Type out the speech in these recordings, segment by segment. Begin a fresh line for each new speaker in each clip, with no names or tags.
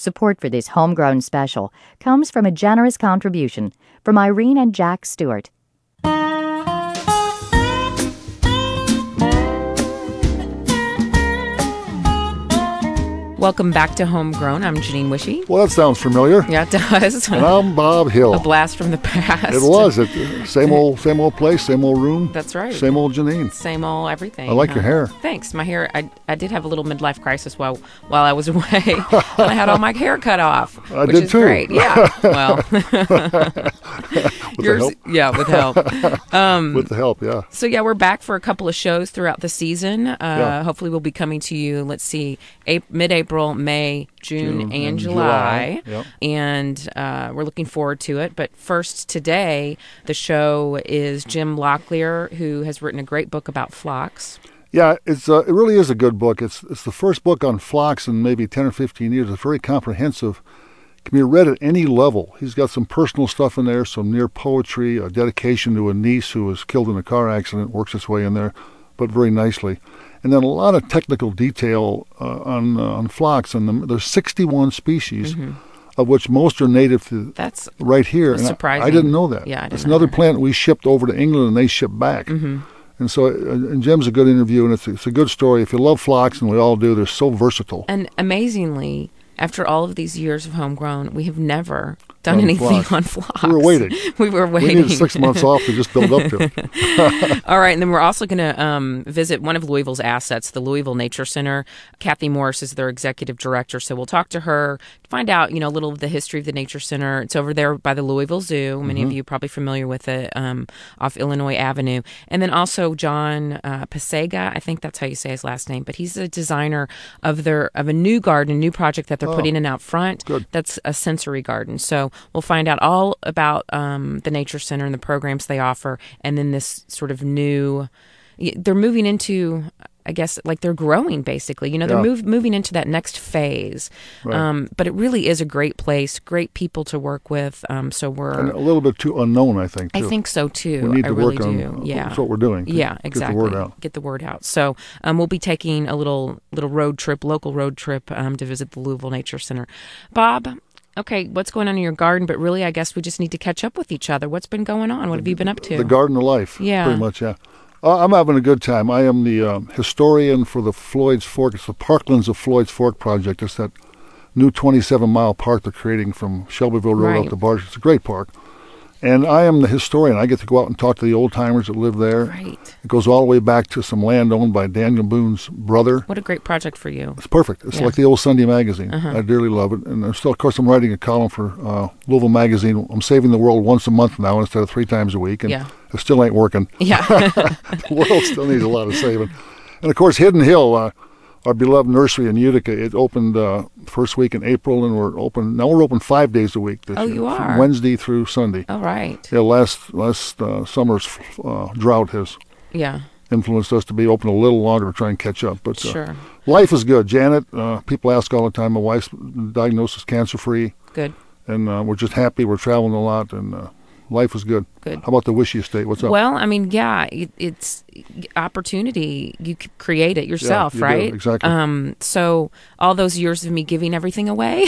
Support for this homegrown special comes from a generous contribution from Irene and Jack Stewart.
Welcome back to Homegrown. I'm Janine Wishy.
Well, that sounds familiar.
Yeah, it does.
And I'm Bob Hill.
A blast from the past.
It was. Same old place, same old room.
That's right.
Same old Janine.
Same old everything.
I like your hair.
Thanks. My hair, I did have a little midlife crisis while I was away. And I had all my hair cut off.
I
which
did
is
too.
Great. Yeah. Well.
With help?
Yeah, with help.
With the help, yeah.
So, yeah, we're back for a couple of shows throughout the season.
Yeah.
Hopefully we'll be coming to you, let's see, mid-April, May, June and July.
Yep.
And we're looking forward to it. But first, today, the show is Jim Locklear, who has written a great book about phlox.
Yeah, it really is a good book. It's the first book on phlox in maybe 10 or 15 years. It's very comprehensive. Can be read at any level. He's got some personal stuff in there, some near poetry, a dedication to a niece who was killed in a car accident, works its way in there, but very nicely. And then a lot of technical detail on phlox. And there's 61 species, of which most are native to right here. And
surprising.
I didn't know that.
Yeah, I didn't
It's
know
another
that.
plant we shipped over to England and they shipped back. And so, and Jim's a good interview, and it's a good story. If you love phlox, and we all do, they're so versatile.
And amazingly, after all of these years of Homegrown, we have never done anything on phlox.
We were waiting.
We were waiting.
We needed 6 months off to just build up to it.
All right, and then we're also going to visit one of Louisville's assets, the Louisville Nature Center. Kathy Morris is their executive director, so we'll talk to her, find out, a little of the history of the Nature Center. It's over there by the Louisville Zoo. Many of you are probably familiar with it, off Illinois Avenue. And then also John Pasega, I think that's how you say his last name, but he's the designer of a new garden, a new project that they're putting in out front.
Good.
That's a sensory garden. So we'll find out all about the Nature Center and the programs they offer, and then this sort of new, they're moving into, I guess, like they're growing basically. They're moving into that next phase.
Right.
But it really is a great place, great people to work with. So we're
And a little bit too unknown, I think, too.
I think so too.
We need
I
to
really
work on
do. Yeah.
That's what we're doing.
Yeah, exactly.
Get the word out.
Get the word out. So we'll be taking a little road trip, local road trip, to visit the Louisville Nature Center. Bob, okay, what's going on in your garden? But really, I guess we just need to catch up with each other. What's been going on? What have you been up to?
The garden of life.
Yeah.
Pretty much, yeah. I'm having a good time. I am the historian for the Floyd's Fork. It's the Parklands of Floyd's Fork project. It's that new 27-mile park they're creating from Shelbyville Road up to Barge. It's a great park. And I am the historian. I get to go out and talk to the old-timers that live there.
Right.
It goes all the way back to some land owned by Daniel Boone's brother.
What a great project for you.
It's perfect. It's like the old Sunday magazine. I dearly love it. And of course, I'm writing a column for Louisville Magazine. I'm saving the world once a month now instead of 3 times a week. And it still ain't working.
Yeah.
The world still needs a lot of saving. And of course, Hidden Hill, our beloved nursery in Utica, it opened first week in April, and we're open 5 days a week this year.
You are?
From Wednesday through Sunday.
All right.
Yeah, last summer's drought has influenced us to be open a little longer to try and catch up. But
Sure.
Life is good. Janet, people ask all the time, my wife's diagnosed as cancer-free.
Good.
And we're just happy. We're traveling a lot, and life is good.
Good.
How about the Wishy Estate? What's up?
Well, I mean, it's opportunity. You could create it yourself,
you do,
right?
exactly.
So all those years of me giving everything away,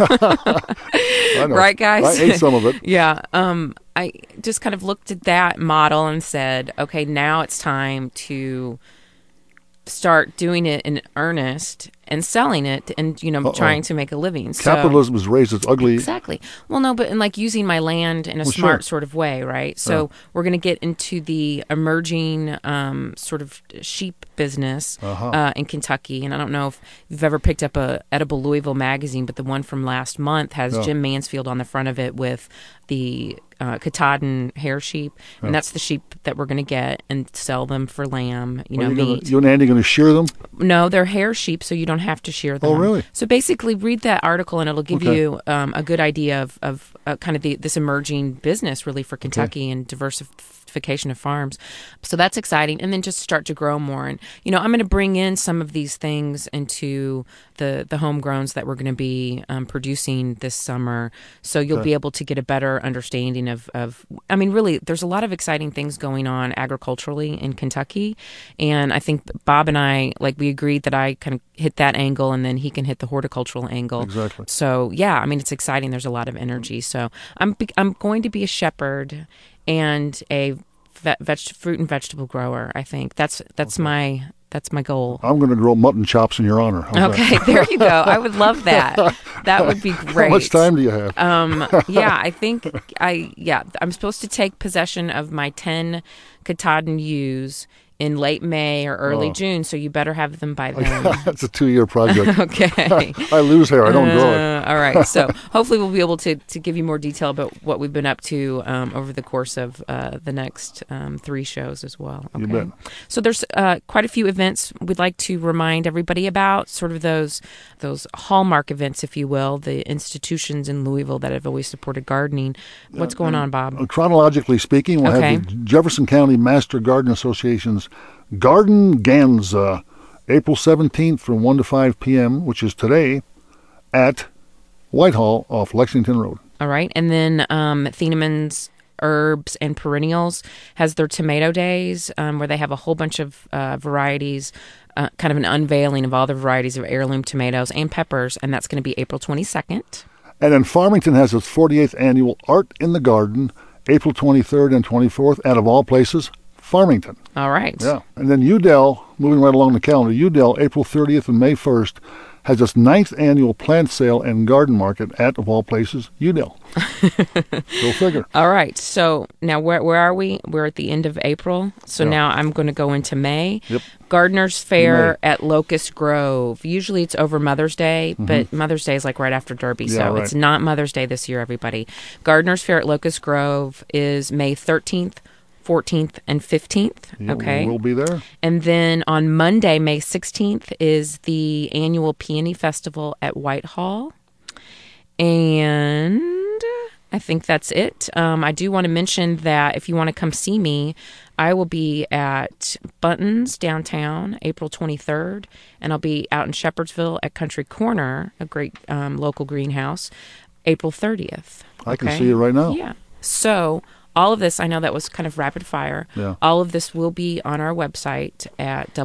I know.
right, guys?
I ate some of it.
Yeah. I just kind of looked at that model and said, okay, now it's time to start doing it in earnest and selling it and, trying to make a living.
Capitalism has raised its ugly...
Exactly. Well, no, but using my land in a smart sort of way, right? So we're going to get into the emerging sort of sheep business in Kentucky. And I don't know if you've ever picked up a Edible Louisville magazine, but the one from last month has Jim Mansfield on the front of it with the Katahdin hair sheep, and that's the sheep that we're going to get and sell them for lamb, meat.
You and Andy going to shear them?
No, they're hair sheep, so you don't have to shear them.
Oh, really?
So basically, read that article, and it'll give you a good idea of kind of this emerging business, really, for Kentucky and diversification of farms. So that's exciting. And then just start to grow more. And, I'm going to bring in some of these things into the homegrowns that we're going to be producing this summer. So you'll be able to get a better understanding of, really, there's a lot of exciting things going on agriculturally in Kentucky. And I think Bob and I, we agreed that I kind of hit that angle and then he can hit the horticultural angle.
Exactly.
So, it's exciting. There's a lot of energy. So I'm going to be a shepherd and a fruit and vegetable grower. I think that's my goal.
I'm going to grow mutton chops in your honor. How's that?
There you go. I would love that. That would be great.
How much time do you have?
I think I'm supposed to take possession of my 10 Katahdin ewes in late May or early June, so you better have them by then.
That's a 2-year project.
Okay.
I lose hair. I don't grow it.
All right. So hopefully we'll be able to give you more detail about what we've been up to over the course of the next 3 shows as well. Okay.
You bet.
So there's quite a few events we'd like to remind everybody about, sort of those hallmark events, if you will, the institutions in Louisville that have always supported gardening. What's going on, Bob?
Chronologically speaking, we'll have the Jefferson County Master Garden Association's Garden Ganza, April 17th from 1 to 5 p.m., which is today, at Whitehall off Lexington Road.
All right. And then Thieneman's Herbs and Perennials has their tomato days where they have a whole bunch of varieties, kind of an unveiling of all the varieties of heirloom tomatoes and peppers, and that's going to be April 22nd.
And then Farmington has its 48th annual Art in the Garden, April 23rd and 24th, and of all places, Farmington.
All right.
Yeah. And then Udell, moving right along the calendar, Udell, April 30th and May 1st, has its 9th annual plant sale and garden market at, of all places, Udell. Go figure.
All right. So now where are we? We're at the end of April. So now I'm going to go into May.
Yep.
Gardener's Fair at Locust Grove. Usually it's over Mother's Day, but Mother's Day is right after Derby. So it's not Mother's Day this year, everybody. Gardener's Fair at Locust Grove is May 13th. 14th and 15th, okay?
We'll be there.
And then on Monday, May 16th, is the annual Peony Festival at Whitehall. And I think that's it. I do want to mention that if you want to come see me, I will be at Bunton's downtown, April 23rd, and I'll be out in Shepherdsville at Country Corner, a great local greenhouse, April 30th.
I can see you right now.
Yeah. So all of this, I know that was kind of rapid fire.
Yeah.
All of this will be on our website at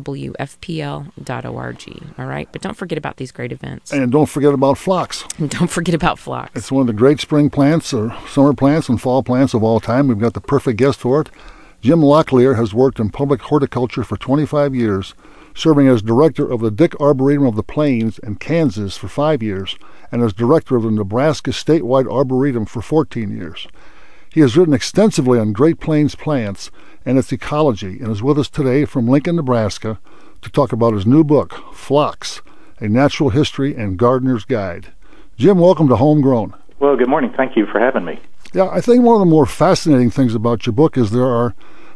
wfpl.org. All right? But don't forget about these great events.
And don't forget about phlox.
Don't forget about phlox.
It's one of the great spring plants or summer plants and fall plants of all time. We've got the perfect guest for it. Jim Locklear has worked in public horticulture for 25 years, serving as director of the Dick Arboretum of the Plains in Kansas for 5 years, and as director of the Nebraska Statewide Arboretum for 14 years. He has written extensively on Great Plains plants and its ecology and is with us today from Lincoln, Nebraska to talk about his new book, Phlox, A Natural History and Gardener's Guide. Jim, welcome to Homegrown.
Well, good morning. Thank you for having me.
Yeah, I think one of the more fascinating things about your book is there are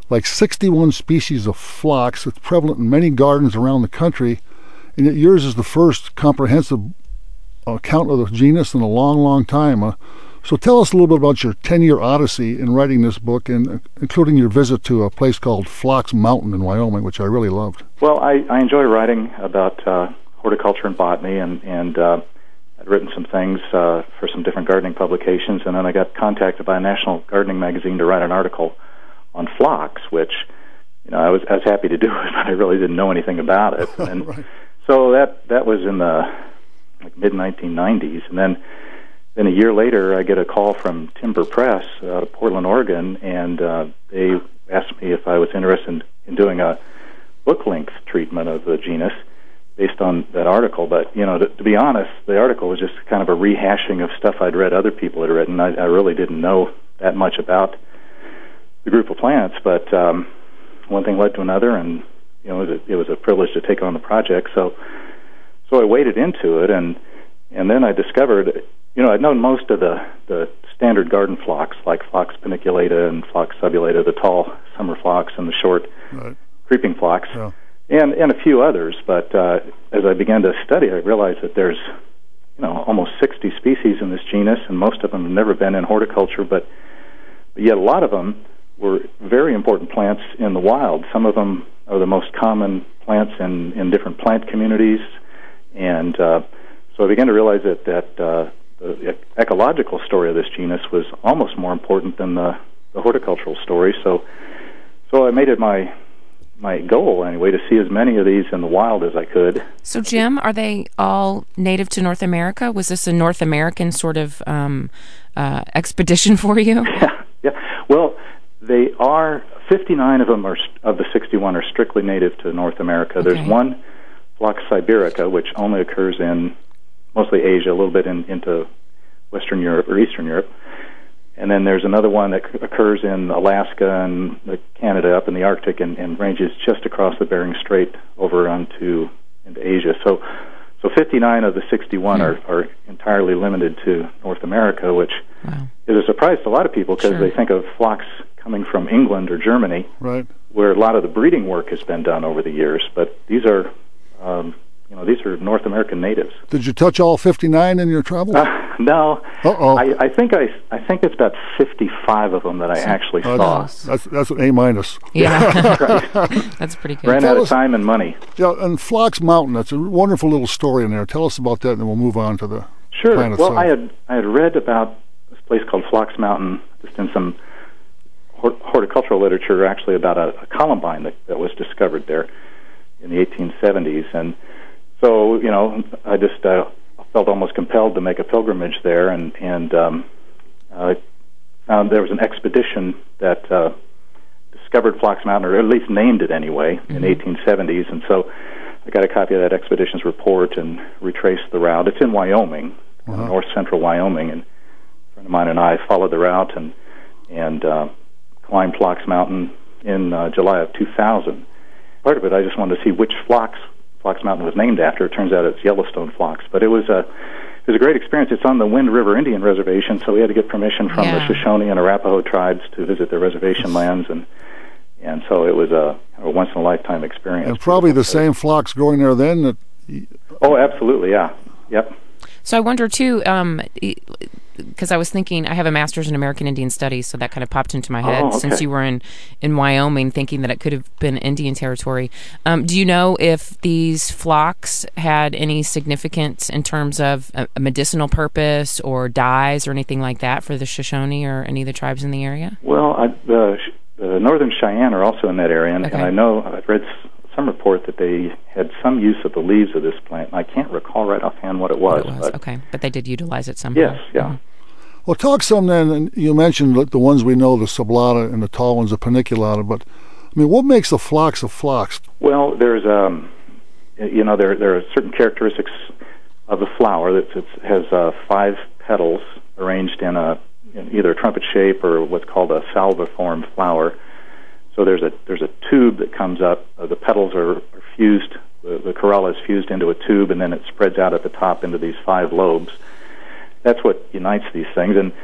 61 species of phlox that's prevalent in many gardens around the country, and yet yours is the first comprehensive account of the genus in a long, long time. So tell us a little bit about your 10-year odyssey in writing this book, and including your visit to a place called Phlox Mountain in Wyoming, which I really loved.
Well, I enjoy writing about horticulture and botany, and I'd written some things for some different gardening publications, and then I got contacted by a national gardening magazine to write an article on phlox, which I was happy to do it, but I really didn't know anything about it. And
right.
So that was in the mid-1990s, and then a year later, I get a call from Timber Press out of Portland, Oregon, and they asked me if I was interested in doing a book-length treatment of the genus based on that article. But, to be honest, the article was just kind of a rehashing of stuff I'd read other people had written. I really didn't know that much about the group of plants, but one thing led to another, and it was a privilege to take on the project. So I waded into it, and then I discovered, I'd known most of the standard garden phlox, like Phlox paniculata and Phlox subulata, the tall summer phlox, and the short creeping phlox, and a few others. But as I began to study, I realized that there's almost 60 species in this genus, and most of them have never been in horticulture, but yet a lot of them were very important plants in the wild. Some of them are the most common plants in different plant communities, and so I began to realize that the ecological story of this genus was almost more important than the horticultural story. So I made it my goal, anyway, to see as many of these in the wild as I could.
So, Jim, are they all native to North America? Was this a North American sort of expedition for you?
Yeah. Well, they are. 59 of them of the 61 are strictly native to North America.
Okay.
There's one, Phlox siberica, which only occurs in mostly Asia, a little bit into Western Europe or Eastern Europe. And then there's another one that occurs in Alaska and Canada, up in the Arctic, and ranges just across the Bering Strait over into Asia. So 59 of the 61 are entirely limited to North America, which is a surprise to a lot of people because they think of phlox coming from England or Germany,
right,
where a lot of the breeding work has been done over the years. But these are these are North American natives.
Did you touch all 59 in your travels?
No.
Uh-oh.
I think it's about 55 of them that I actually saw.
That's an A-.
Yeah.
Right.
That's pretty good.
Ran out of time and money.
Yeah, and Phlox Mountain, that's a wonderful little story in there. Tell us about that, and then we'll move on to the plant itself.
Well, I had read about this place called Phlox Mountain, just in some horticultural literature, actually, about a columbine that was discovered there in the 1870s. And so, I just felt almost compelled to make a pilgrimage there, and I found there was an expedition that discovered Phlox Mountain, or at least named it anyway, in the 1870s. And so I got a copy of that expedition's report and retraced the route. It's in Wyoming, north central Wyoming, and a friend of mine and I followed the route and climbed Phlox Mountain in July of 2000. Part of it, I just wanted to see which Phlox Mountain was named after. It turns out it's Yellowstone phlox, but it was a great experience. It's on the Wind River Indian Reservation, so we had to get permission from the Shoshone and Arapaho tribes to visit their reservation lands, and so it was a once in a lifetime experience.
And probably the same phlox growing there then.
Oh, absolutely, yeah, yep.
So I wonder too, because I was thinking, I have a master's in American Indian Studies, so that kind of popped into my head since you were in Wyoming, thinking that it could have been Indian territory. Do you know if these phlox had any significance in terms of a medicinal purpose or dyes or anything like that for the Shoshone or any of the tribes in the area?
Well, the Northern Cheyenne are also in that area, and I know I've read some report that they had some use of the leaves of this plant. I can't recall right offhand what it was.
But they did utilize it somehow.
Yes, yeah.
Mm-hmm.
Well, talk some then, and you mentioned the ones we know, the sublata and the tall ones, the paniculata, but, I mean, what makes a phlox a phlox?
Well, there's, there are certain characteristics of the flower that has 5 petals arranged in either a trumpet shape or what's called a salviform flower. So there's a tube that comes up. The petals are fused. The corolla is fused into a tube, and then it spreads out at the top into these 5 lobes. That's what unites these things, and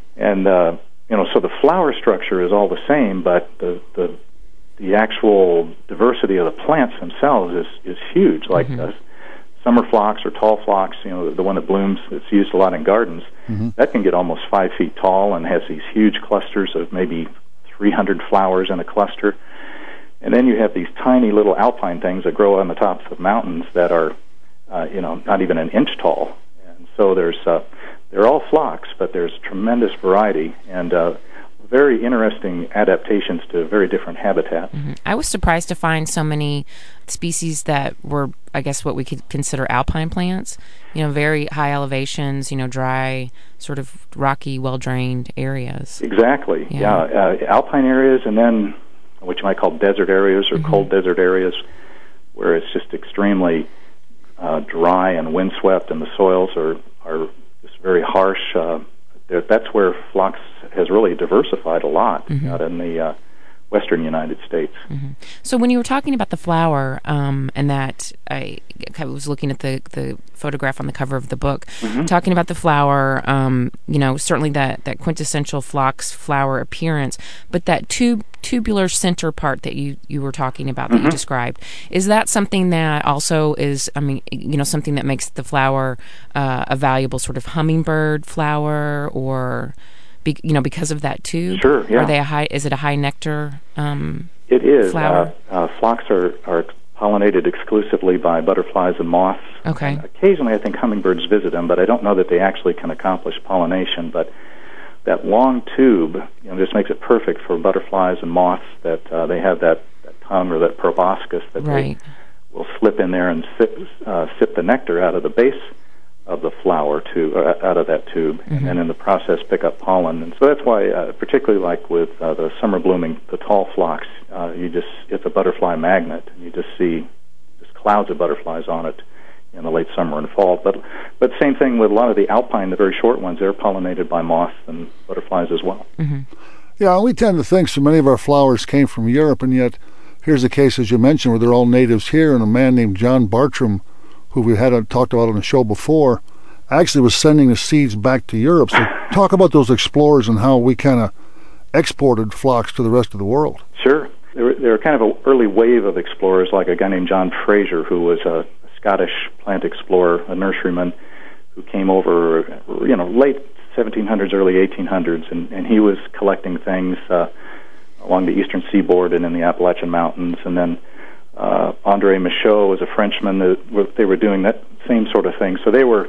so the flower structure is all the same, but the actual diversity of the plants themselves is huge. Like summer phlox or tall phlox, the one that blooms, it's used a lot in gardens. That can get almost 5 feet tall and has these huge clusters of maybe 300 flowers in a cluster. And then you have these tiny little alpine things that grow on the tops of mountains that are, not even an inch tall. And so they're all phlox, but there's tremendous variety and very interesting adaptations to very different habitats.
I was surprised to find so many species that were, I guess, what we could consider alpine plants. Very high elevations, dry, sort of rocky, well-drained areas.
Exactly, yeah. Alpine areas, and then what you might call desert areas or cold desert areas, where it's just extremely dry and windswept, and the soils are just very harsh. That's where phlox has really diversified a lot out in the western United States.
So when you were talking about the flower, and that I was looking at the photograph on the cover of the book, talking about the flower, certainly that quintessential phlox flower appearance, but that tubular center part that you were talking about, that you described, is that something that also is, something that makes the flower a valuable sort of hummingbird flower, or because of that tube?
Sure, yeah.
Are they is it a high nectar
It is.
flower?
Phlox are pollinated exclusively by butterflies and moths.
Okay.
And occasionally, I think hummingbirds visit them, but I don't know that they actually can accomplish pollination. But that long tube, just makes it perfect for butterflies and moths. That they have that tongue or that proboscis that they will slip in there and sip the nectar out of the base of the flower out of that tube, and then in the process pick up pollen. And so that's why, particularly like with the summer blooming, the tall phlox, it's a butterfly magnet. You just see just clouds of butterflies on it in the late summer and fall. But same thing with a lot of the alpine, the very short ones. They're pollinated by moths and butterflies as well.
Mm-hmm. Yeah, we tend to think so many of our flowers came from Europe, and yet here's a case, as you mentioned, where they're all natives here, and a man named John Bartram, who we had talked about on the show before, actually was sending the seeds back to Europe. So talk about those explorers and how we kind of exported phlox to the rest of the world.
Sure. There were kind of an early wave of explorers, like a guy named John Fraser, who was a Scottish plant explorer, a nurseryman, who came over, late 1700s, early 1800s, and he was collecting things along the eastern seaboard and in the Appalachian Mountains. And then André Michaud was a Frenchman. They were doing that same sort of thing. So they were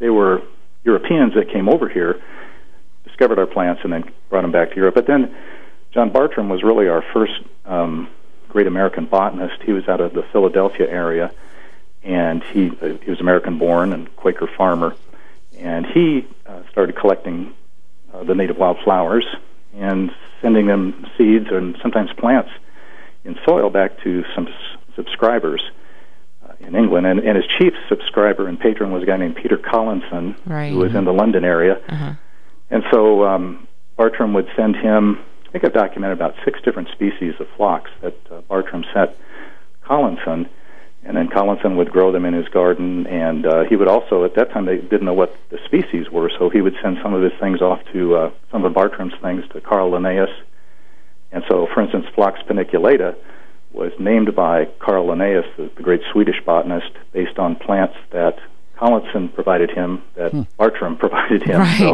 Europeans that came over here, discovered our plants, and then brought them back to Europe. But then John Bartram was really our first great American botanist. He was out of the Philadelphia area, and he was American-born and Quaker farmer. And he started collecting the native wild flowers and sending them seeds and sometimes plants in soil back to some subscribers in England. And his chief subscriber and patron was a guy named Peter Collinson, who was in the London area. Uh-huh. And so Bartram would send him, I think I've documented about 6 different species of phlox that Bartram sent Collinson, and then Collinson would grow them in his garden, and he would also, at that time they didn't know what the species were, so he would send some of his things off to, some of Bartram's things to Carl Linnaeus. And so, for instance, Phlox paniculata was named by Carl Linnaeus, the great Swedish botanist, based on plants that Collinson provided him, that Bartram provided him.
Right.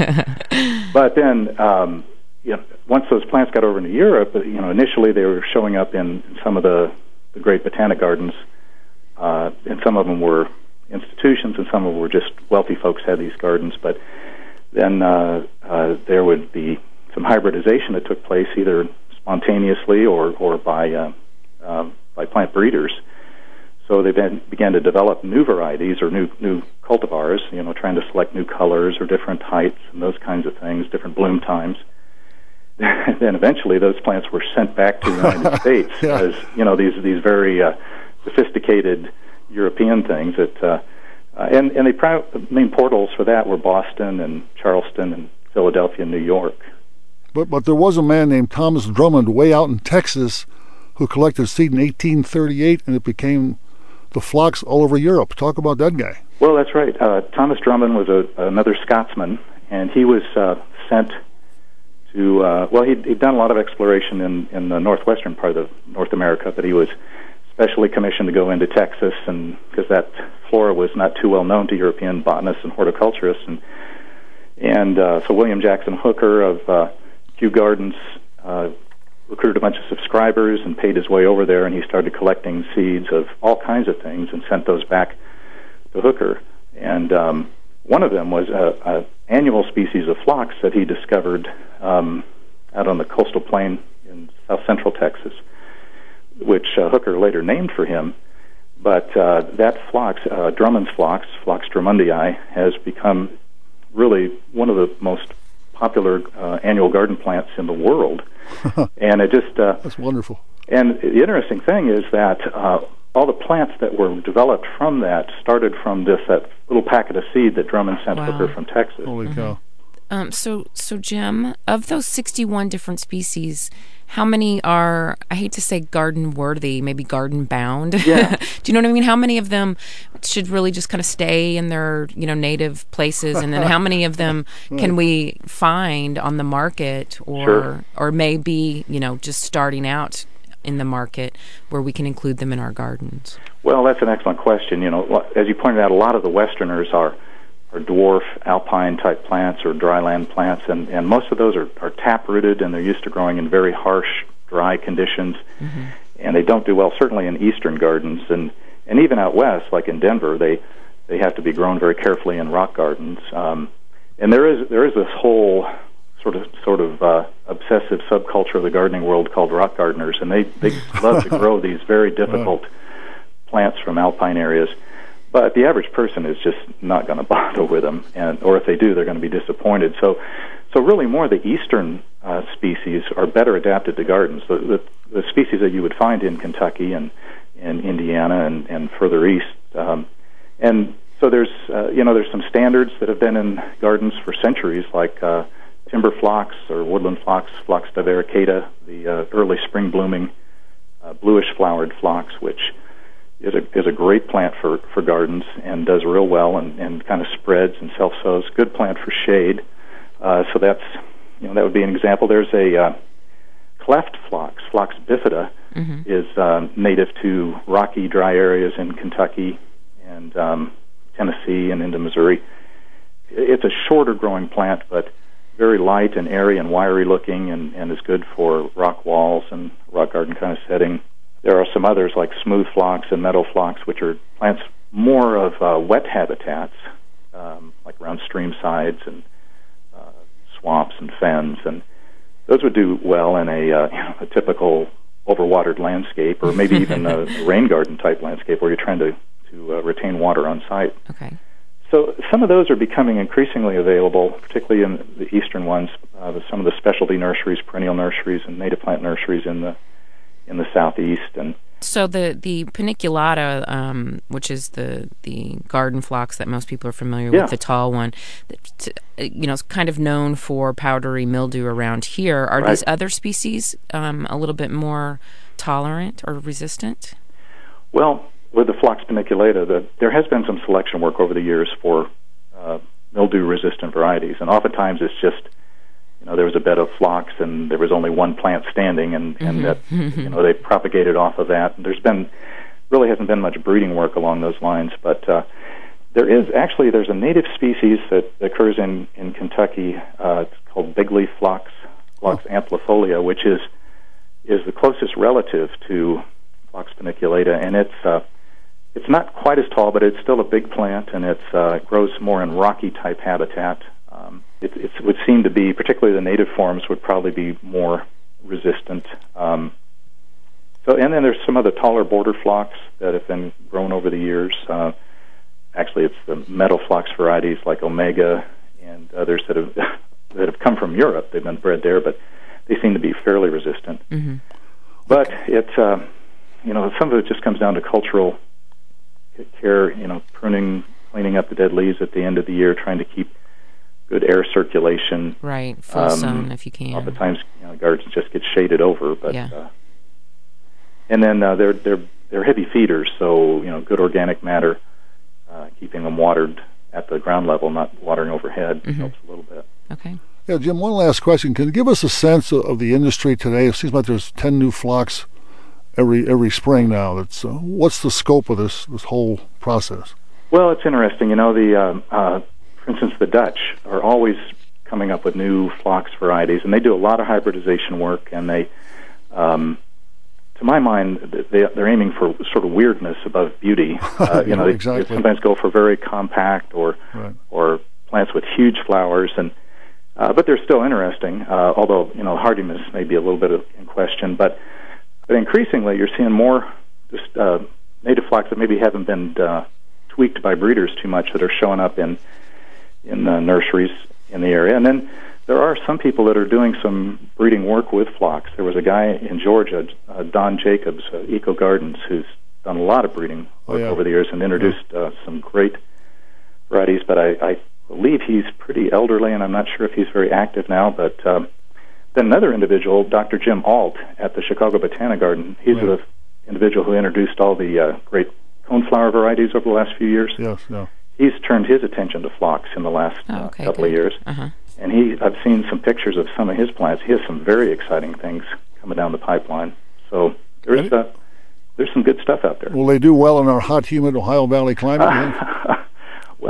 So, but then, once those plants got over into Europe, initially they were showing up in some of the great botanic gardens, and some of them were institutions, and some of them were just wealthy folks had these gardens. But then there would be some hybridization that took place, either spontaneously or by plant breeders. So they then began to develop new varieties or new cultivars, trying to select new colors or different heights and those kinds of things, different bloom times. Then eventually those plants were sent back to the United States as these very sophisticated European things that and the main portals for that were Boston and Charleston and Philadelphia and New York.
But there was a man named Thomas Drummond way out in Texas who collected seed in 1838, and it became the phlox all over Europe. Talk about that guy.
Well, that's right. Thomas Drummond was another Scotsman, and he was sent to, he'd done a lot of exploration in the northwestern part of North America, but he was specially commissioned to go into Texas, and because that flora was not too well known to European botanists and horticulturists, and so William Jackson Hooker of Kew Gardens recruited a bunch of subscribers and paid his way over there, and he started collecting seeds of all kinds of things and sent those back to Hooker. And one of them was an annual species of phlox that he discovered out on the coastal plain in south central Texas, which Hooker later named for him. But that phlox, Drummond's phlox, Phlox drummondii, has become really one of the most popular annual garden plants in the world. And it just
that's wonderful.
And the interesting thing is that all the plants that were developed from that started from that little packet of seed that Drummond sent Hooker from Texas.
Holy cow.
So Jim, of those 61 different species, how many are, I hate to say garden worthy, maybe garden bound?
Yeah.
Do you know what I mean? How many of them should really just kind of stay in their, native places, and then how many of them can we find on the market or maybe, just starting out in the market where we can include them in our gardens?
Well, that's an excellent question. As you pointed out, a lot of the Westerners are dwarf alpine type plants or dryland plants, and most of those are tap-rooted, and they're used to growing in very harsh, dry conditions, and they don't do well certainly in eastern gardens, and even out west, like in Denver, they have to be grown very carefully in rock gardens. And there is this whole sort of obsessive subculture of the gardening world called rock gardeners, and they love to grow these very difficult plants from alpine areas. But the average person is just not going to bother with them, or if they do, they're going to be disappointed. So really more the eastern species are better adapted to gardens. The species that you would find in Kentucky and in Indiana and further east. And so there's some standards that have been in gardens for centuries, like timber phlox or woodland phlox, Phlox divaricata, the early spring blooming bluish flowered phlox, which is a great plant for gardens and does real well and kind of spreads and self-sows. Good plant for shade. So that's that would be an example. There's a cleft phlox, Phlox bifida, is native to rocky, dry areas in Kentucky and Tennessee and into Missouri. It's a shorter growing plant, but very light and airy and wiry looking, and is good for rock walls and rock garden kind of setting. There are some others like smooth phlox and meadow phlox, which are plants more of wet habitats, like around stream sides and swamps and fens, and those would do well in a typical overwatered landscape, or maybe even a rain garden type landscape where you're trying to retain water on site.
Okay.
So some of those are becoming increasingly available, particularly in the eastern ones. Some of the specialty nurseries, perennial nurseries, and native plant nurseries in the southeast. And
so the paniculata, which is the garden phlox that most people are familiar with, the tall one, is kind of known for powdery mildew around here. Are these other species a little bit more tolerant or resistant?
Well, with the Phlox paniculata, there has been some selection work over the years for mildew-resistant varieties, and oftentimes it's just, there was a bed of phlox and there was only one plant standing, and that they propagated off of that. And really hasn't been much breeding work along those lines, but there's a native species that occurs in Kentucky. It's called bigleaf phlox, Phlox amplifolia, which is the closest relative to Phlox paniculata, and it's not quite as tall, but it's still a big plant, and it grows more in rocky type habitat. It would seem to be, particularly the native forms, would probably be more resistant. And then there's some other taller border phlox that have been grown over the years. Actually, it's the meadow phlox varieties like Omega and others that have come from Europe. They've been bred there, but they seem to be fairly resistant. Mm-hmm. But it's some of it just comes down to cultural care. Pruning, cleaning up the dead leaves at the end of the year, trying to keep good air circulation.
Right, full sun if you can.
Oftentimes, gardens just get shaded over, but and then they're heavy feeders, so good organic matter, keeping them watered at the ground level, not watering overhead, helps a little bit.
Okay.
Yeah, Jim. One last question: can you give us a sense of the industry today? It seems like there's 10 new phlox every spring now. What's the scope of this whole process?
Well, it's interesting. For instance, the Dutch are always coming up with new phlox varieties, and they do a lot of hybridization work, and they, to my mind, they're aiming for sort of weirdness above beauty. They sometimes go for very compact or plants with huge flowers, but they're still interesting, although, hardiness may be a little bit in question. But increasingly, you're seeing more just native phlox that maybe haven't been tweaked by breeders too much that are showing up in nurseries in the area. And then there are some people that are doing some breeding work with phlox. There was a guy in Georgia, Don Jacobs, Eco Gardens, who's done a lot of breeding work over the years and introduced some great varieties, but I believe he's pretty elderly, and I'm not sure if he's very active now. But then another individual, Dr. Jim Alt at the Chicago Botanic Garden, he's the individual who introduced all the great coneflower varieties over the last few years.
Yes, yeah.
He's turned his attention to phlox in the last couple of years. Uh-huh. And I've seen some pictures of some of his plants. He has some very exciting things coming down the pipeline. So there's some good stuff out there.
Will they do well in our hot, humid Ohio Valley climate?
Well,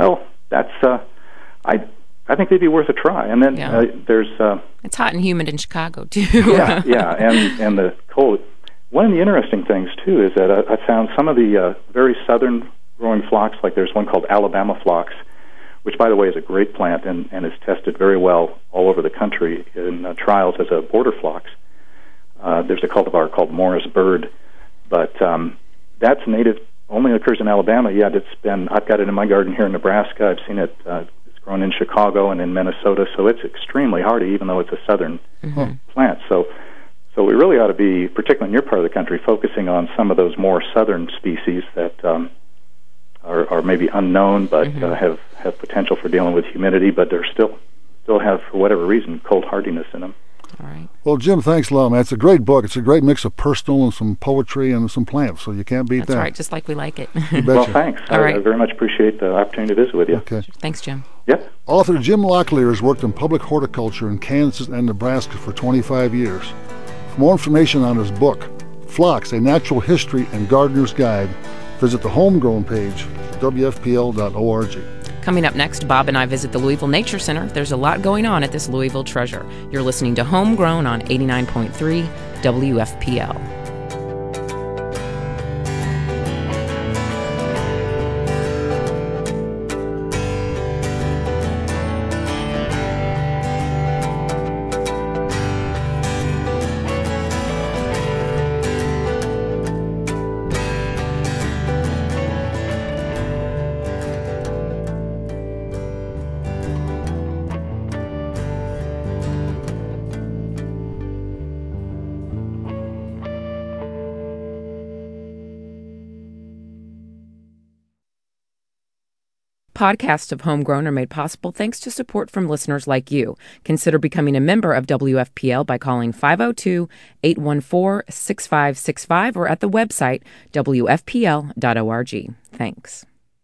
that's I think they'd be worth a try. And then there's
it's hot and humid in Chicago too.
and the cold. One of the interesting things too is that I found some of the very southern growing phlox, like there's one called Alabama phlox, which by the way is a great plant and is tested very well all over the country in trials as a border phlox. There's a cultivar called Morris Bird, but that's native, only occurs in Alabama. Yet I've got it in my garden here in Nebraska. I've seen it. It's grown in Chicago and in Minnesota, so it's extremely hardy, even though it's a southern plant. So we really ought to be, particularly in your part of the country, focusing on some of those more southern species that are maybe unknown, but have potential for dealing with humidity, but they're still have, for whatever reason, cold hardiness in them.
All right.
Well, Jim, thanks a lot, man. It's a great book. It's a great mix of personal and some poetry and some plants, so you can't beat that.
That's right, just like we like it.
Well, thanks.
All right.
I very much appreciate the opportunity to visit with you.
Okay.
Thanks, Jim.
Yep.
Author Jim Locklear has worked in public horticulture in Kansas and Nebraska for 25 years. For more information on his book, Phlox, A Natural History and Gardener's Guide, visit the Homegrown page at WFPL.org.
Coming up next, Bob and I visit the Louisville Nature Center. There's a lot going on at this Louisville treasure. You're listening to Homegrown on 89.3 WFPL. Podcasts of Homegrown are made possible thanks to support from listeners like you. Consider becoming a member of WFPL by calling 502-814-6565 or at the website WFPL.org. Thanks.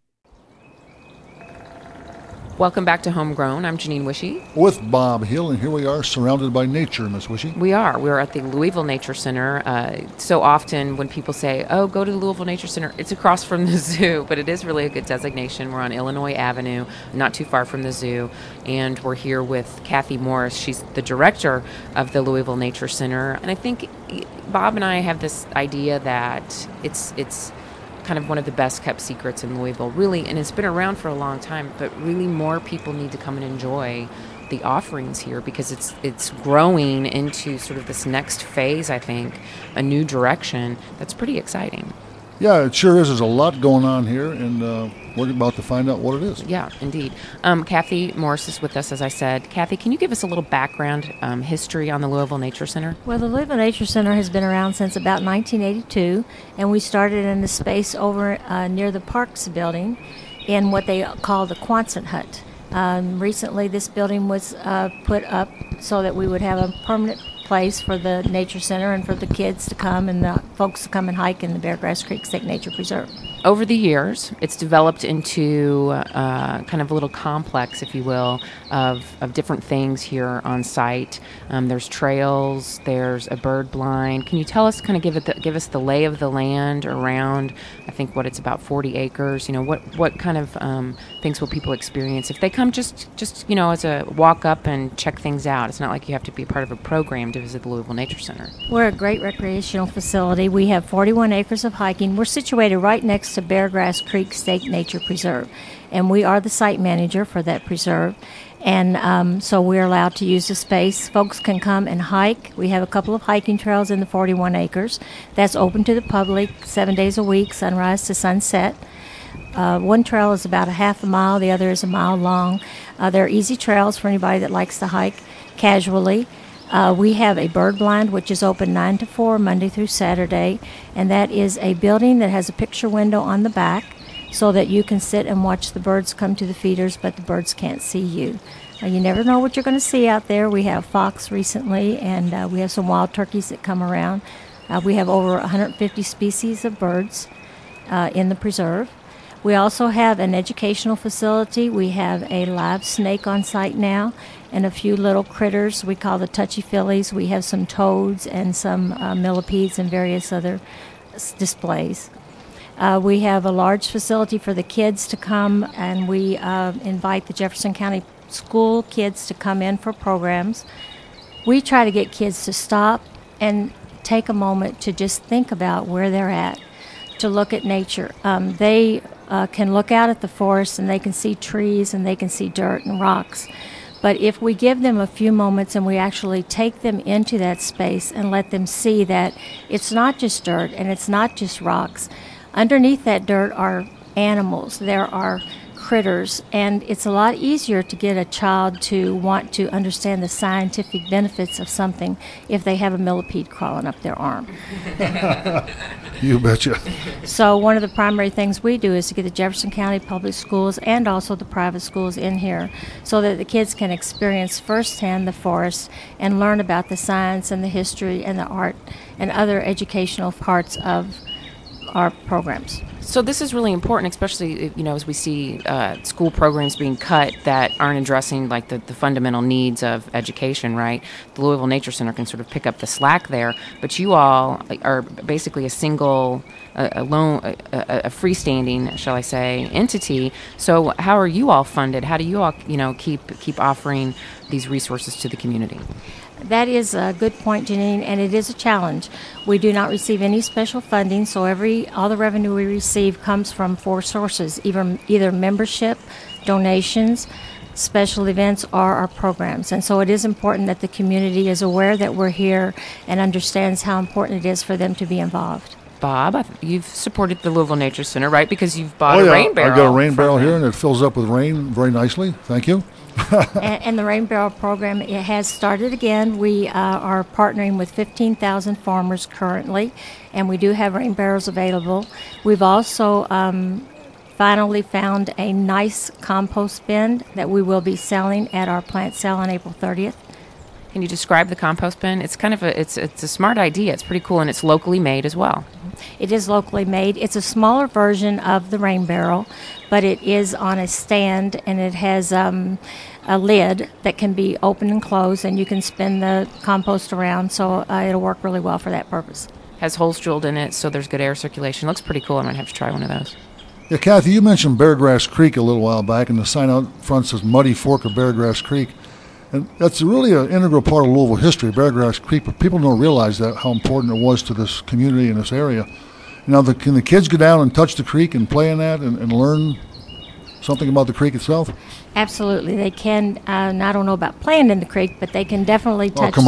Welcome back to Homegrown. I'm Janine Wishy.
With Bob Hill, and here we are surrounded by nature, Miss Wishy.
We are. We're at the Louisville Nature Center. So often when people say, oh, go to the Louisville Nature Center, it's across from the zoo, but it is really a good designation. We're on Illinois Avenue, not too far from the zoo, and we're here with Kathy Morris. She's the director of the Louisville Nature Center, and I think Bob and I have this idea that it's kind of one of the best kept secrets in Louisville, really, and it's been around for a long time, but really more people need to come and enjoy the offerings here because it's growing into sort of this next phase, I think, a new direction that's pretty exciting.
Yeah, it sure is. There's a lot going on here, and we're about to find out what it is.
Yeah, indeed. Kathy Morris is with us, as I said. Kathy, can you give us a little background history on the Louisville Nature Center?
Well, the Louisville Nature Center has been around since about 1982, and we started in the space over near the Parks building in what they call the Quonset hut. Recently, this building was put up so that we would have a permanent place for the Nature Center and for the kids to come and the folks to come and hike in the Beargrass Creek State Nature Preserve.
Over the years, it's developed into kind of a little complex, if you will, of different things here on site. There's trails, there's a bird blind. Can you tell us, kind of give us the lay of the land around, I think, what it's about 40 acres. You know, what kind of things will people experience if they come just you know, as a walk up and check things out? It's not like you have to be part of a program to visit the Louisville Nature Center.
We're a great recreational facility. We have 41 acres of hiking. We're situated right next to Beargrass Creek State Nature Preserve, and we are the site manager for that preserve, and so we're allowed to use the space. Folks can come and hike. We have a couple of hiking trails in the 41 acres. That's open to the public 7 days a week, sunrise to sunset. One trail is about a half a mile, the other is a mile long. They're easy trails for anybody that likes to hike casually. We have a bird blind, which is open 9 to 4, Monday through Saturday, and that is a building that has a picture window on the back so that you can sit and watch the birds come to the feeders, but the birds can't see you. You never know what you're going to see out there. We have fox recently, and we have some wild turkeys that come around. We have over 150 species of birds in the preserve. We also have an educational facility. We have a live snake on site now and a few little critters we call the touchy-feelies. We have some toads and some millipedes and various other displays. We have a large facility for the kids to come, and we invite the Jefferson County school kids to come in for programs. We try to get kids to stop and take a moment to just think about where they're at, to look at nature. They can look out at the forest and they can see trees and they can see dirt and rocks. But if we give them a few moments and we actually take them into that space and let them see that it's not just dirt and it's not just rocks, underneath that dirt are animals, there are critters, and it's a lot easier to get a child to want to understand the scientific benefits of something if they have a millipede crawling up their arm.
You betcha.
So one of the primary things we do is to get the Jefferson County Public Schools and also the private schools in here so that the kids can experience firsthand the forest and learn about the science and the history and the art and other educational parts of our programs.
So this is really important, especially, as we see school programs being cut that aren't addressing like the fundamental needs of education, right? The Louisville Nature Center can sort of pick up the slack there, but you all are basically a single, a freestanding, shall I say, entity. So how are you all funded? How do you all, keep offering these resources to the community?
That is a good point, Janine, and it is a challenge. We do not receive any special funding, so all the revenue we receive comes from 4 sources, either membership, donations, special events, or our programs. And so it is important that the community is aware that we're here and understands how important it is for them to be involved.
Bob, you've supported the Louisville Nature Center, right? Because you've bought a rain barrel.
I got a rain barrel here, and it fills up with rain very nicely. Thank you.
and the Rain Barrel program, it has started again. We are partnering with 15,000 farmers currently, and we do have rain barrels available. We've also finally found a nice compost bin that we will be selling at our plant sale on April 30th.
Can you describe the compost bin? It's kind of it's a smart idea. It's pretty cool, and it's locally made as well.
It is locally made. It's a smaller version of the rain barrel, but it is on a stand, and it has a lid that can be opened and closed, and you can spin the compost around, so it'll work really well for that purpose.
Has holes drilled in it, so there's good air circulation. Looks pretty cool. I might have to try one of those.
Yeah, Kathy, you mentioned Beargrass Creek a little while back, and the sign out front says Muddy Fork of Beargrass Creek. And that's really an integral part of Louisville history, Beargrass Creek, but people don't realize that how important it was to this community and this area. Now, can the kids go down and touch the creek and play in that and learn something about the creek itself?
Absolutely. They can, and I don't know about playing in the creek, but they can definitely touch.
Oh, come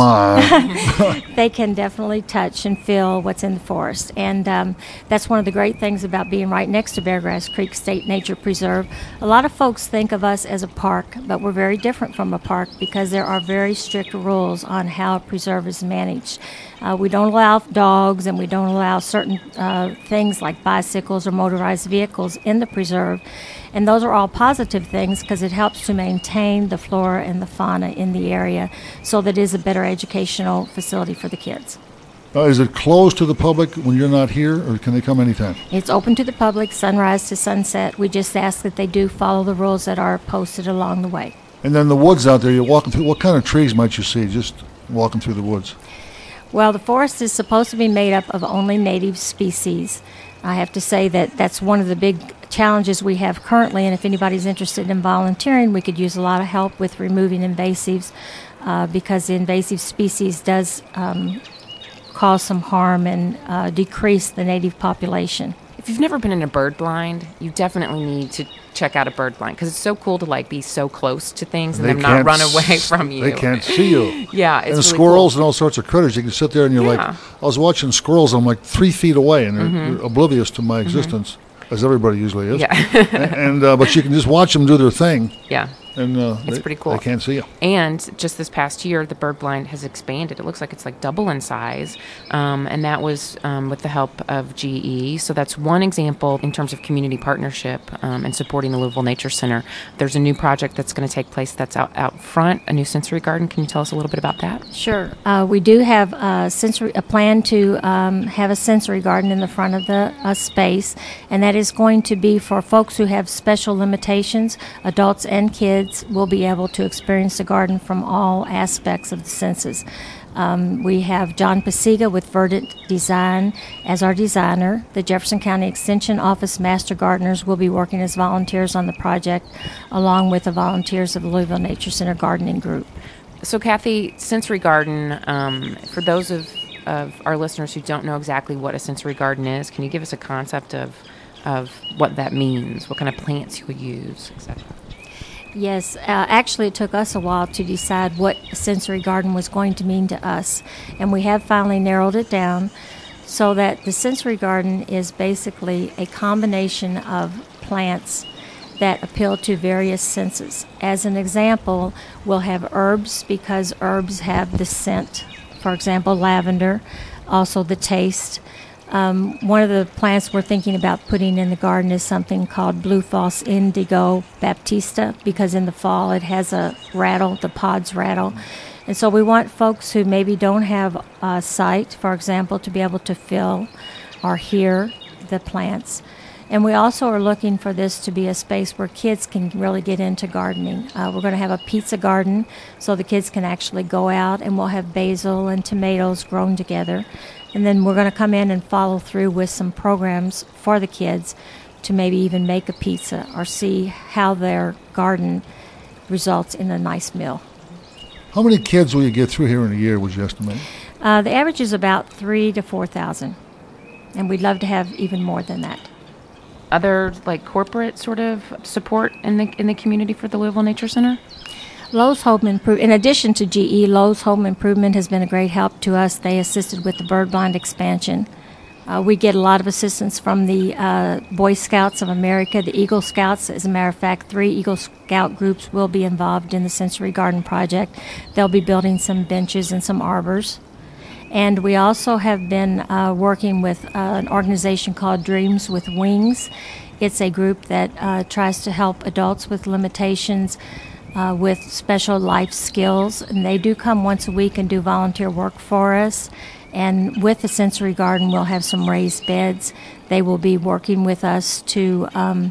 on.
They can definitely touch and feel what's in the forest. And that's one of the great things about being right next to Beargrass Creek State Nature Preserve. A lot of folks think of us as a park, but we're very different from a park because there are very strict rules on how a preserve is managed. We don't allow dogs, and we don't allow certain things like bicycles or motorized vehicles in the preserve. And those are all positive things because it helps to maintain the flora and the fauna in the area so that it is a better educational facility for the kids.
Is it closed to the public when you're not here, or can they come anytime?
It's open to the public, sunrise to sunset. We just ask that they do follow the rules that are posted along the way.
And then the woods out there, you're walking through, what kind of trees might you see just walking through the woods?
Well, the forest is supposed to be made up of only native species. I have to say that that's one of the big challenges we have currently, and if anybody's interested in volunteering, we could use a lot of help with removing invasives because the invasive species does cause some harm and decrease the native population.
If you've never been in a bird blind, you definitely need to check out a bird blind because it's so cool to be so close to things and them not run away from you.
They can't see you.
Yeah, it's
and
really
squirrels
cool.
And all sorts of critters. You can sit there and you're I was watching squirrels. I'm like 3 feet away, and they're oblivious to my existence, as everybody usually is.
Yeah.
But you can just watch them do their thing.
Yeah.
And
it's pretty cool.
They can't see you.
And just this past year, the bird blind has expanded. It looks like it's double in size, and that was with the help of GE. So that's one example in terms of community partnership and supporting the Louisville Nature Center. There's a new project that's going to take place that's out front, a new sensory garden. Can you tell us a little bit about that?
Sure. We do have a plan to have a sensory garden in the front of the space, and that is going to be for folks who have special limitations, adults and kids. kids will be able to experience the garden from all aspects of the senses. We have John Pasiga with Verdant Design as our designer. The Jefferson County Extension Office Master Gardeners will be working as volunteers on the project, along with the volunteers of the Louisville Nature Center Gardening Group.
So, Kathy, Sensory Garden, for those of our listeners who don't know exactly what a sensory garden is, can you give us a concept of what that means, what kind of plants you'll use, etc.?
Yes, actually it took us a while to decide what a sensory garden was going to mean to us, and we have finally narrowed it down so that the sensory garden is basically a combination of plants that appeal to various senses. As an example, we'll have herbs because herbs have the scent, for example, lavender, also the taste. One of the plants we're thinking about putting in the garden is something called Blue False Indigo Baptista, because in the fall it has a rattle, the pods rattle. And so we want folks who maybe don't have sight, for example, to be able to feel or hear the plants. And we also are looking for this to be a space where kids can really get into gardening. We're going to have a pizza garden so the kids can actually go out, and we'll have basil and tomatoes grown together. And then we're going to come in and follow through with some programs for the kids to maybe even make a pizza or see how their garden results in a nice meal.
How many kids will you get through here in a year, would you estimate?
The average is about 3,000 to 4,000, and we'd love to have even more than that.
Other corporate sort of support in the community for the Louisville Nature Center?
Lowe's Home Improvement, in addition to GE, Lowe's Home Improvement has been a great help to us. They assisted with the bird blind expansion. We get a lot of assistance from the Boy Scouts of America, the Eagle Scouts. As a matter of fact, 3 Eagle Scout groups will be involved in the Sensory Garden project. They'll be building some benches and some arbors. And we also have been working with an organization called Dreams with Wings. It's a group that tries to help adults with limitations with special life skills, and they do come once a week and do volunteer work for us. And with the Sensory Garden, we'll have some raised beds. They will be working with us to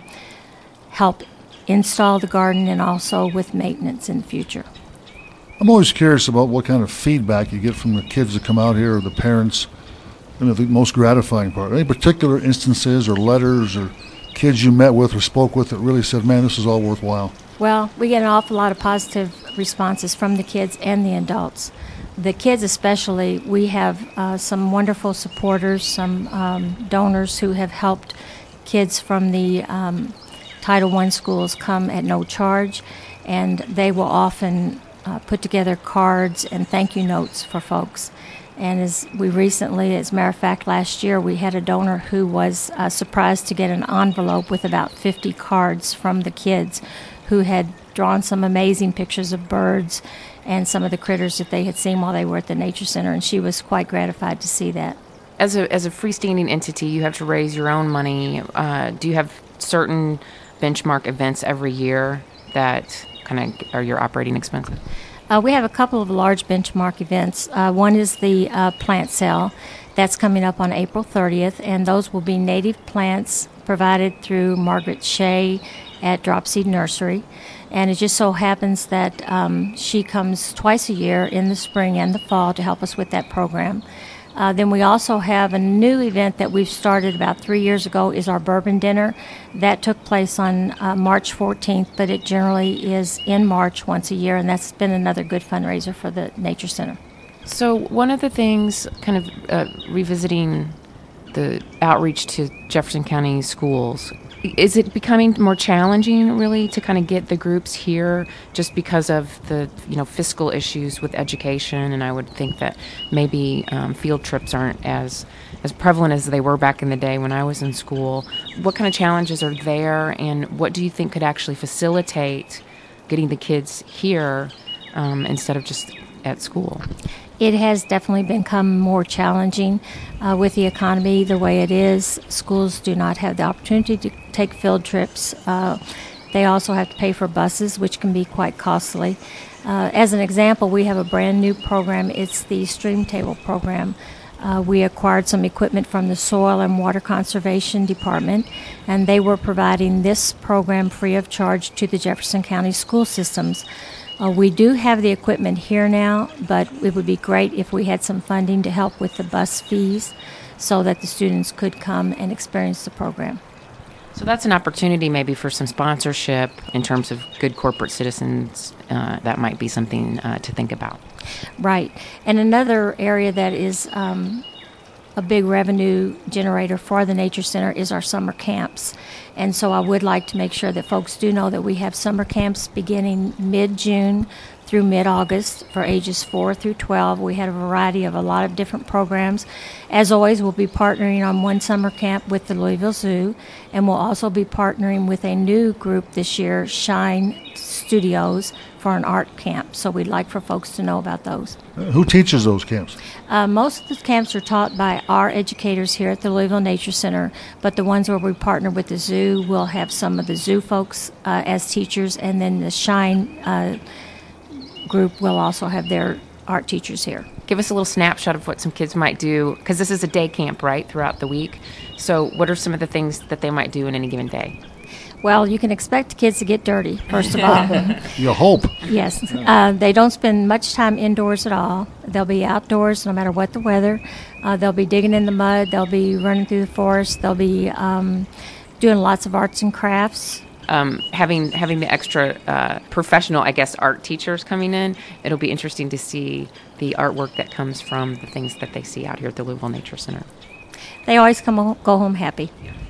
help install the garden and also with maintenance in the future.
I'm always curious about what kind of feedback you get from the kids that come out here or the parents. I mean, the most gratifying part. Any particular instances or letters or kids you met with or spoke with that really said, man, this is all worthwhile?
Well, we get an awful lot of positive responses from the kids and the adults. The kids especially, we have some wonderful supporters, some donors who have helped kids from the Title I schools come at no charge, and they will often put together cards and thank you notes for folks. And as we recently, as a matter of fact, last year, we had a donor who was surprised to get an envelope with about 50 cards from the kids who had drawn some amazing pictures of birds and some of the critters that they had seen while they were at the Nature Center, and she was quite gratified to see that.
As a freestanding entity, you have to raise your own money. Do you have certain benchmark events every year that kind of are your operating expenses?
We have a couple of large benchmark events. One is the plant sale. That's coming up on April 30th, and those will be native plants provided through Margaret Shea at Dropseed Nursery. And it just so happens that she comes twice a year in the spring and the fall to help us with that program. Then we also have a new event that we've started about 3 years ago, is our Bourbon Dinner. That took place on March 14th, but it generally is in March once a year, and that's been another good fundraiser for the Nature Center.
So one of the things, kind of revisiting the outreach to Jefferson County schools, is it becoming more challenging, really, to kind of get the groups here just because of the fiscal issues with education? And I would think that maybe field trips aren't as prevalent as they were back in the day when I was in school. What kind of challenges are there, and what do you think could actually facilitate getting the kids here instead of just at school?
It has definitely become more challenging with the economy the way it is. Schools do not have the opportunity to take field trips. They also have to pay for buses, which can be quite costly. As an example, we have a brand new program. It's the Stream Table program. We acquired some equipment from the Soil and Water Conservation Department, and they were providing this program free of charge to the Jefferson County school systems. We do have the equipment here now, but it would be great if we had some funding to help with the bus fees so that the students could come and experience the program.
So that's an opportunity maybe for some sponsorship in terms of good corporate citizens. That might be something to think about.
Right. And another area that is a big revenue generator for the Nature Center is our summer camps. And so I would like to make sure that folks do know that we have summer camps beginning mid-June through mid-August for ages 4 through 12. We had a variety of a lot of different programs. As always, we'll be partnering on one summer camp with the Louisville Zoo, and we'll also be partnering with a new group this year, Shine Studios, for an art camp. So we'd like for folks to know about those.
Who teaches those camps?
Most of the camps are taught by our educators here at the Louisville Nature Center, but the ones where we partner with the zoo will have some of the zoo folks as teachers, and then the Shine group will also have their art teachers here.
Give us a little snapshot of what some kids might do, because this is a day camp, right, throughout the week. So what are some of the things that they might do in any given day?
Well, you can expect kids to get dirty, first of all.
You hope.
Yes. They don't spend much time indoors at all. They'll be outdoors no matter what the weather. They'll be digging in the mud. They'll be running through the forest. They'll be doing lots of arts and crafts.
Having the extra professional, I guess, art teachers coming in, it'll be interesting to see the artwork that comes from the things that they see out here at the Louisville Nature Center.
They always go home happy.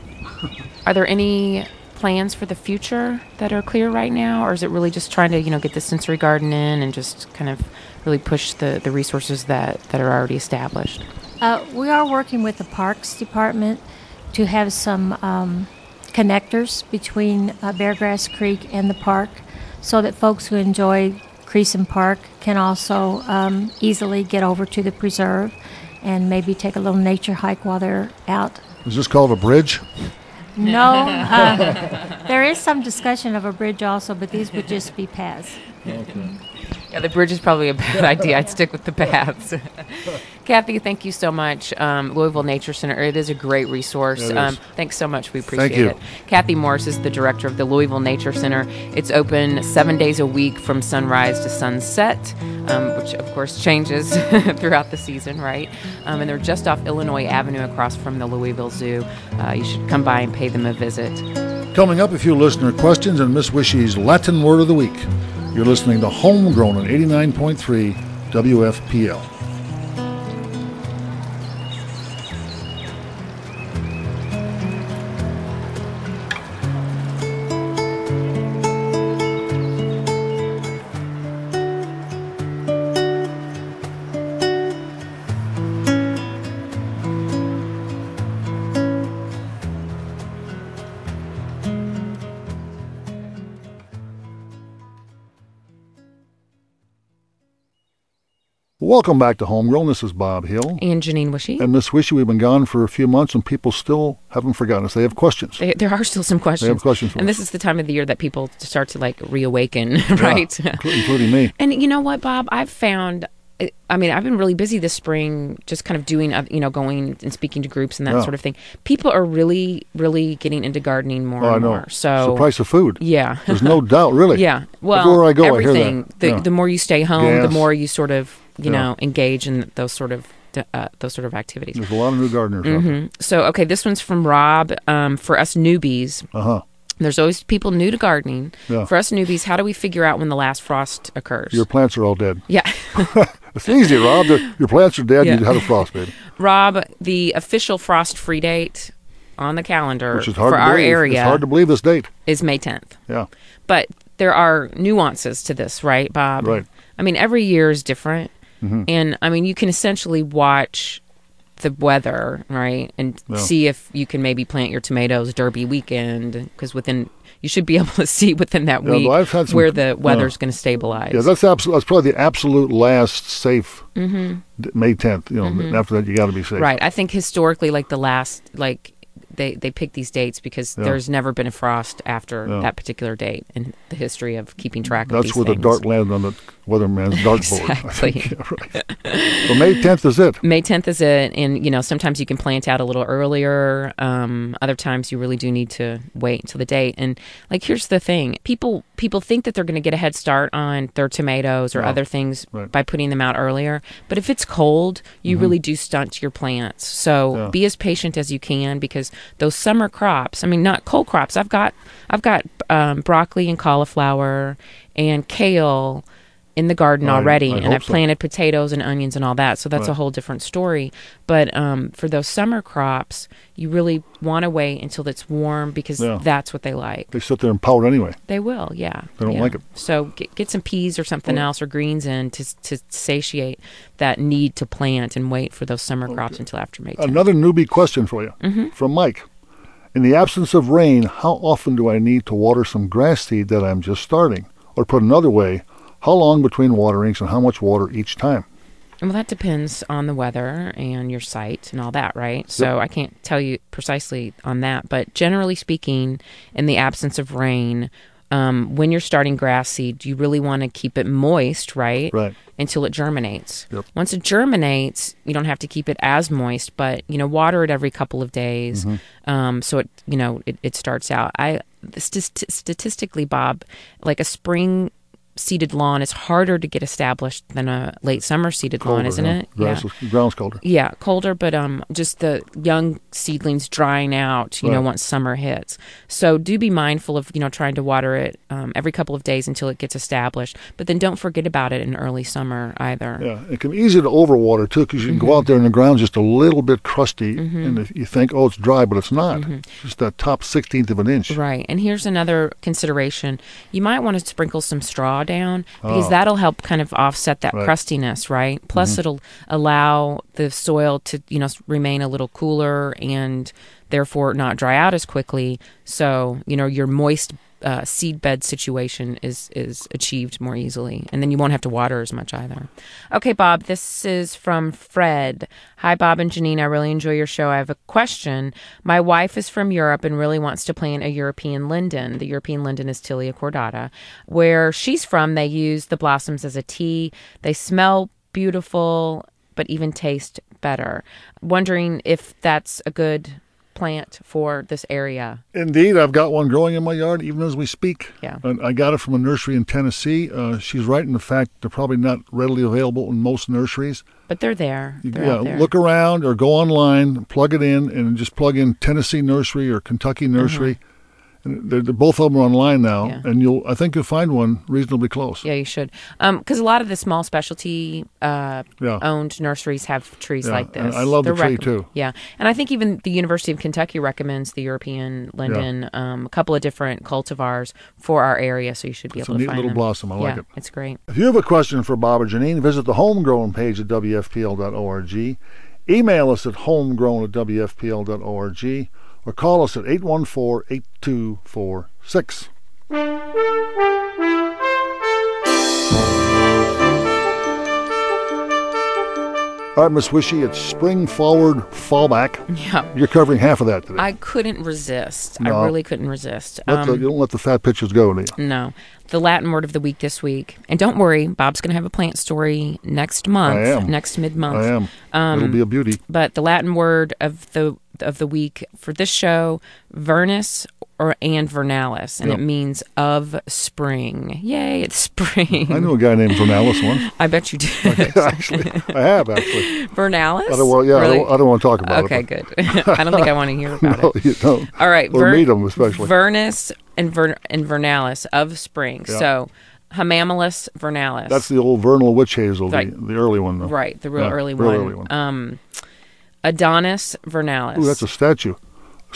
Are there any plans for the future that are clear right now, or is it really just trying to get the sensory garden in and just kind of really push the resources that are already established?
We are working with the Parks Department to have some connectors between Beargrass Creek and the park, so that folks who enjoy Creason Park can also easily get over to the preserve and maybe take a little nature hike while they're out.
Is this called a bridge?
No, there is some discussion of a bridge also, but these would just be paths.
Okay.
Yeah, the bridge is probably a bad idea. I'd stick with the paths. Kathy, thank you so much. Louisville Nature Center, it is a great resource. Thanks so much. We appreciate it. Kathy Morris is the director of the Louisville Nature Center. It's open 7 days a week from sunrise to sunset, which, of course, changes throughout the season, right? And they're just off Illinois Avenue across from the Louisville Zoo. You should come by and pay them a visit.
Coming up, a few listener questions and Miss Wishy's Latin Word of the Week. You're listening to Homegrown on 89.3 WFPL. Welcome back to Homegrown. This is Bob Hill.
And Janine Wishy.
And Miss Wishy, we've been gone for a few months, and people still haven't forgotten us. They have questions.
There are still some questions.
They have questions for
And
us.
this is the time of the year that people start to, reawaken, right?
Yeah, including me.
And you know what, Bob? I've found... I've been really busy this spring, just kind of doing, going and speaking to groups and that sort of thing. People are really, really getting into gardening more and more. So
it's the price of food.
Yeah.
There's no doubt, really.
Yeah. Well,
everywhere I go,
everything.
I hear that.
The more you stay home,
Gas.
the more you sort of, engage in those sort of activities.
There's a lot of new gardeners out there.
So, okay, this one's from Rob. For us newbies, there's always people new to gardening.
Yeah.
For us newbies, how do we figure out when the last frost occurs?
Your plants are all dead.
Yeah.
It's easy, Rob. Your plants are dead.
Yeah.
And you had a frost, baby.
Rob, the official frost-free date on the calendar
Which is hard
for
to
our
believe.
area
It's hard to believe this date.
is May 10th.
Yeah.
But there are nuances to this, right, Bob?
Right.
Every year is different. And, you can essentially watch the weather, right, and see if you can maybe plant your tomatoes Derby weekend, because you should be able to see within that week where the weather's going to stabilize.
Yeah, that's probably the absolute last safe May 10th. After that, you got to be safe.
Right. I think historically, the last, they pick these dates because there's never been a frost after that particular date in the history of keeping track of these things.
That's where the dart landed on the weatherman's dartboard.
Exactly.
Right. So May 10th is it.
May 10th is it, and sometimes you can plant out a little earlier. Other times you really do need to wait until the date. And here's the thing: people think that they're going to get a head start on their tomatoes or other things by putting them out earlier. But if it's cold, you really do stunt your plants. So be as patient as you can, because those summer crops, not cold crops. I've got broccoli and cauliflower and kale in the garden already, and I've planted potatoes and onions and all that, so that's a whole different story. But for those summer crops, you really want to wait until it's warm, because that's what they like.
They sit there and pout anyway.
They will, yeah.
They don't like it.
So get some peas or something else, or greens in to satiate that need to plant and wait for those summer crops until after May 10th.
Another newbie question for you from Mike. In the absence of rain, how often do I need to water some grass seed that I'm just starting? Or put another way, how long between waterings and how much water each time?
Well, that depends on the weather and your site and all that, right? Yep. So I can't tell you precisely on that. But generally speaking, in the absence of rain, when you're starting grass seed, you really want to keep it moist, right?
Right.
Until it germinates.
Yep.
Once it germinates, you don't have to keep it as moist, but water it every couple of days. So it starts out. Statistically, Bob, like a spring seeded lawn is harder to get established than a late summer seeded lawn, isn't it?
Ground's colder.
Yeah, colder, but just the young seedlings drying out, once summer hits. So do be mindful of, trying to water it every couple of days until it gets established. But then don't forget about it in early summer either.
Yeah, it can be easy to overwater, too, because you can go out there and the ground's just a little bit crusty, and if you think, it's dry, but it's not. It's just that top 16th of an inch.
Right, and here's another consideration. You might want to sprinkle some straw down, because that'll help kind of offset that crustiness, right? Plus it'll allow the soil to remain a little cooler and therefore not dry out as quickly, so your moist seed bed situation is achieved more easily, and then you won't have to water as much either. Okay, Bob, this is from Fred. Hi, Bob and Janine. I really enjoy your show. I have a question. My wife is from Europe and really wants to plant a European linden. The European linden is Tilia cordata. Where she's from, they use the blossoms as a tea. They smell beautiful, but even taste better. Wondering if that's a good plant for this area.
Indeed, I've got one growing in my yard even as we speak.
Yeah.
I got it from a nursery in Tennessee. She's right in the fact they're probably not readily available in most nurseries.
But they're there. They're out there.
Look around or go online, plug it in, and just plug in Tennessee Nursery or Kentucky Nursery. And they're both of them are online now, and I think you'll find one reasonably close.
Yeah, you should. Because a lot of the small specialty owned nurseries have trees like this.
And I love the tree, too.
Yeah, and I think even the University of Kentucky recommends the European linden, a couple of different cultivars for our area, so you should be able to find them.
It's a neat little blossom. I like it.
It's great.
If you have a question for Bob or Janine, visit the Homegrown page at WFPL.org. Email us at homegrown@WFPL.org. Or call us at 814-8246. All right, Miss Wishy, it's spring forward, fallback.
Yeah.
You're covering half of that today.
I couldn't resist.
No.
I really couldn't resist.
You don't let the fat pitches go, do you?
No. The Latin word of the week this week. And don't worry, Bob's going to have a plant story next month.
I am.
Next mid-month.
I am. It'll be a beauty.
But the Latin word of the week for this show, vernus and vernalis, and it means of spring. Yay, it's spring.
I knew a guy named Vernalis once.
I bet you did.
Actually.
Vernalis?
I don't want to talk about it.
Okay, good. I don't think I want to hear about
it. No, you don't.
All right.
Or meet them, especially.
Vernus and vernalis, of spring. Yeah. So, Hamamelis vernalis.
That's the old vernal witch hazel, the early one, though.
Right, the real early one. Adonis vernalis.
Ooh, that's a statue.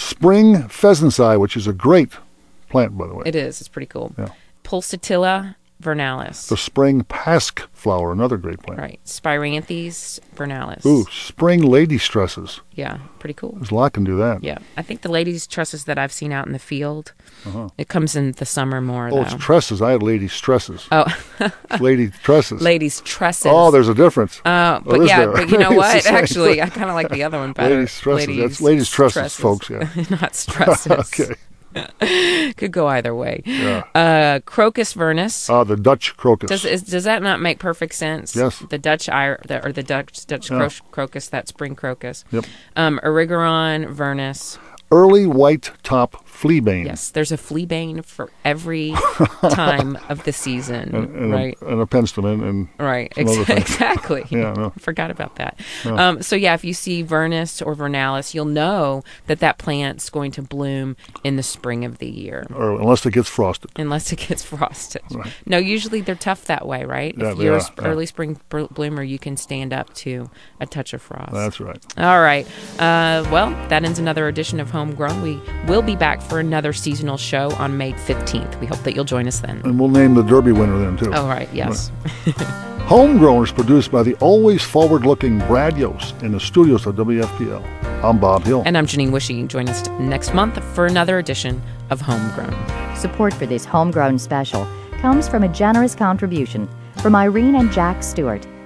Spring pheasant's eye, which is a great plant, by the way.
It is. It's pretty cool.
Yeah.
Pulsatilla vernalis.
The spring pasque flower, another great plant.
Right. Spiranthes vernalis.
Ooh, spring lady tresses.
Yeah, pretty cool.
There's a lot can do that.
Yeah. I think the ladies' tresses that I've seen out in the field, it comes in the summer more, though.
It's tresses. I had ladies' tresses.
Oh.
Lady tresses.
Ladies' tresses.
Oh, there's a difference.
But you know what? Actually, I kind of like the other one better.
Ladies' tresses. That's ladies' tresses, folks, yeah.
Not stresses.
Okay.
Could go either way.
Yeah.
Crocus vernus.
The Dutch crocus.
Does that not make perfect sense?
Yes.
The Dutch Dutch crocus, that spring crocus.
Yep.
Erigeron vernus.
Early white top fleabane.
Yes, there's a fleabane for every time of the season, right?
And a penstemon
right, exactly.
Yeah, no.
I forgot about that.
No.
So if you see vernus or vernalis, you'll know that plant's going to bloom in the spring of the year.
Or unless it gets frosted.
Right. No, usually they're tough that way, right?
Yeah,
if you're an early spring bloomer, you can stand up to a touch of frost.
That's right.
All right. Well, that ends another edition of Homegrown. We will be back for another seasonal show on May 15th. We hope that you'll join us then.
And we'll name the Derby winner then, too.
Oh, right. Yes.
Right. Homegrown is produced by the always forward-looking Brad Yost in the studios of WFPL. I'm Bob Hill.
And I'm Janine Wishy. Join us next month for another edition of Homegrown.
Support for this Homegrown special comes from a generous contribution from Irene and Jack Stewart